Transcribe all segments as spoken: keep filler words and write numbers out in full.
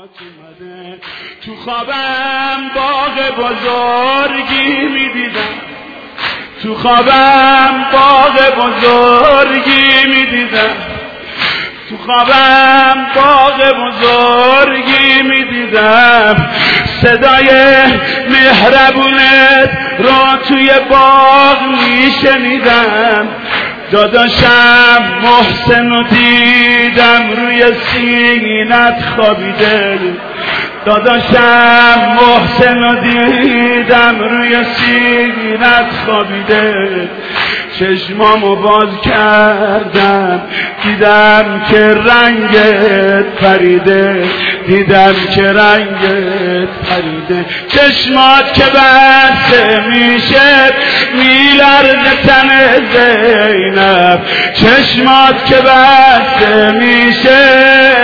اومده. تو خوابم باغ بزرگی میدیدم، تو خوابم باغ بزرگی میدیدم، تو خوابم باغ بزرگی میدیدم، صدای مهربونت رو توی باغ میشنیدم. داداشم محسن رو دیدم روی سینت خوابیده، داداشم محسن رو دیدم روی سینت خوابیده. چشمامو باز کردم دیدم که رنگت پریده، دیدم که رنگت پریده. چشمات که بسته میشه میلرزه تن زینب، چشمات که بسته میشه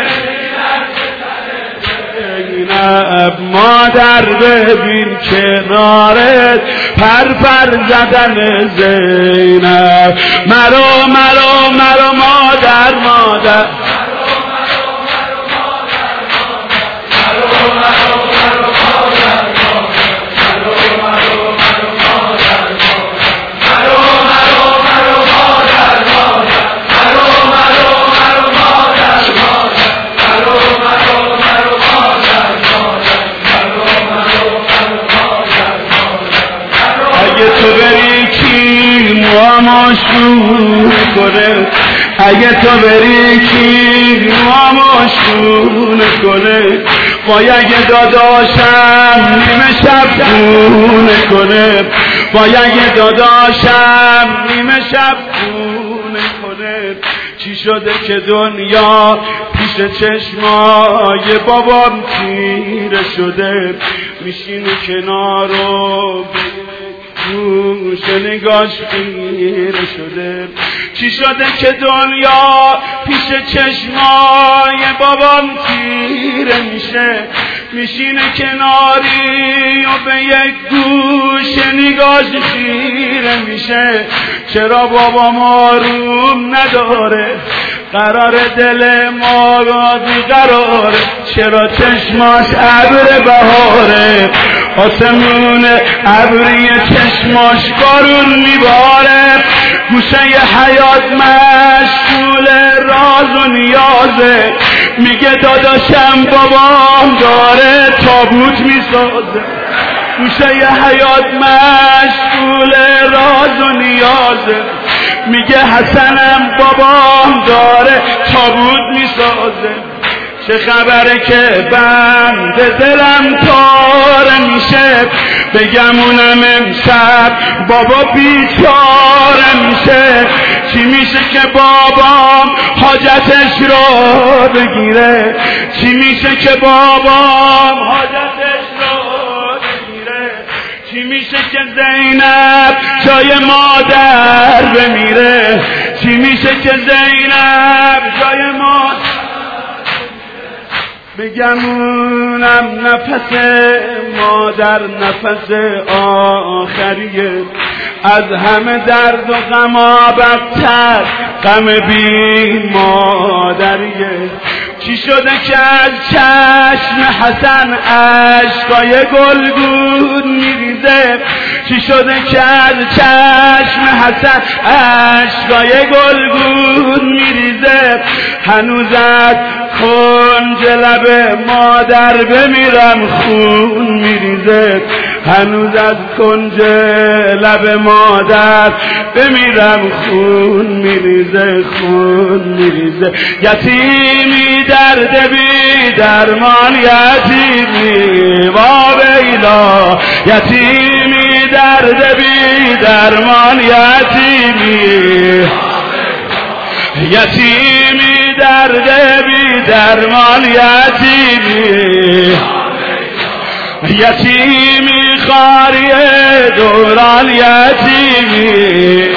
زینب. مادر ببین کنارت پر پر زدن زینب. مرو مرو مرو مادر مادر کنه، اگه تو بری کی مواموشون کنه، وای اگه داداشم نیمه شب خونه کنه، وای اگه داداشم نیمه شب خونه کنه. چی شده که دنیا پیش چشمای بابام تیره شده، میشینه کنارو گوش نگاش خیره شده. چی شده که دنیا پیش چشمای بابام تیره میشه، میشینه کناری و به یک گوش نگاش خیره میشه. چرا بابام آروم نداره، قرار دل ما را بیقراره، چرا چشماش ابر بهاره، آسمون ابری چشماش بارون میباره. گوشه حیات مشغول راز و نیازه، میگه داداشم بابام داره تابوت میسازه. گوشه حیات مشغول راز و نیازه، میگه حسنم بابام داره تابوت میسازه. چه خبره که بند دلم تاره میشه، بگمونم امشب بابا بیچاره میشه. چی میشه که بابام حاجتش رو بگیره، چی میشه که بابام حاجتش رو بگیره، چی میشه که زینب جای مادر بمیره، چی میشه که زینب جای مادر بگمونم نفس مادر نفس آخریه، از همه درد و غم بدتر غم بی مادریه. چی شده که از چشم حسن اشکای گلگون میریزه، چی شده که از چشم حسن اشکای گلگون میریزه. هنوز از کنج لب مادر بمیرم خون میریزه، هنوز از کنج لب مادر بمیرم خون میریزه، خون میریزه. یتیمی درد بی درمان، یتیمی واویلا، یتیمی درد بی درمان، یتیمی یتیمی درد بی درمان، یتیمی یتیمی خاری دوران، یتیمی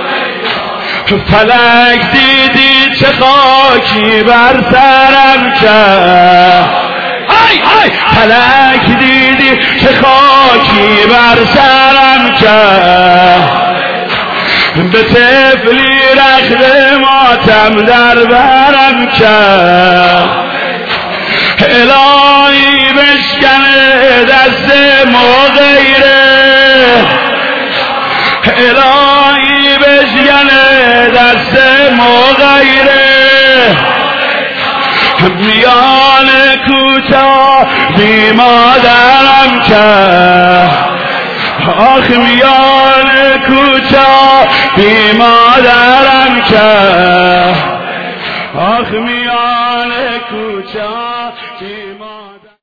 فلک دیدی چه خاکی بر سرم کرد، های های فلک دیدی چه خاکی بر سرم کرد. به طفلی رخت ماتم در برم کرد، الهی بشکنه دست مغیره میان کوچه بی مادرم که آخ میان کوچه بی مادرم که آخ میان کوچه